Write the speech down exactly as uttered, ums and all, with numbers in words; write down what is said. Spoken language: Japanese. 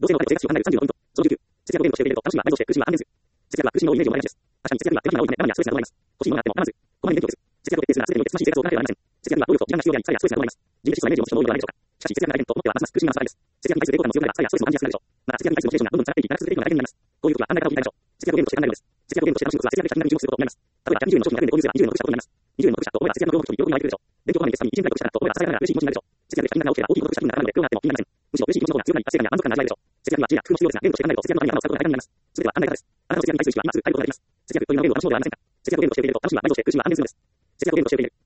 同性の場合の生活習慣内容さんじゅうのポイント。そのじゅうきゅう、節約を言語としていると、楽しむは内臓として、苦しみは安全です。節約は苦しみのイメージをもらいがちです。確かに節約には手間暇が多いため、我慢やストレスなどがあります。欲しいものがあっても我慢ず、こまめに勉強です。節約を徹底するのは全てにおいて正しい生活を行うではありません。節約には労力と時間が必要であり、疲れやストレスなどがあります。自分で質素なイメージを持つ人も多いのではないでしょうか。しかし節約が大変と思ってはますます苦しみが増すからです。節約に対する抵抗感も強くなれば疲れやストレスも感じやすくなるでしょう。また節約に対するモチベーションがどんどん下がっていき、長く続けていくのが大変になります。こういう時は考え方を聞いてみましょう。節約をゲームとして考えるのです。節約をゲームとして楽しむことは節約で気になる注目することになります。例えばひゃくにじゅうえんの商品がひゃくえんで購入すればにじゅうえんの得したことになります。にじゅうえんの得したと思えば節約の労力と喜びが湧いてくるでしょう。勉強こまめにテストにいちねんくらい得したなと思えば支えながら嬉しい気持ちになるでしょう。節約で借金が多ければ大きいことした金がかかるので苦労があっても気になりません。むしろ嬉しい気持ちの方が強くなり達成感や満足感が味わえるでしょう。節約には知恵や工夫も必要ですが、ゲームとして考えると節約のために頭を使うことが大変になります。すべては考え方です。あなたの節約に対する意識は今すぐ変えることができます。節約という名のゲームを楽しもうではありませんか。節約をゲームとしていると楽しむは内臓として苦しみは安全するのです。節約をゲームとしている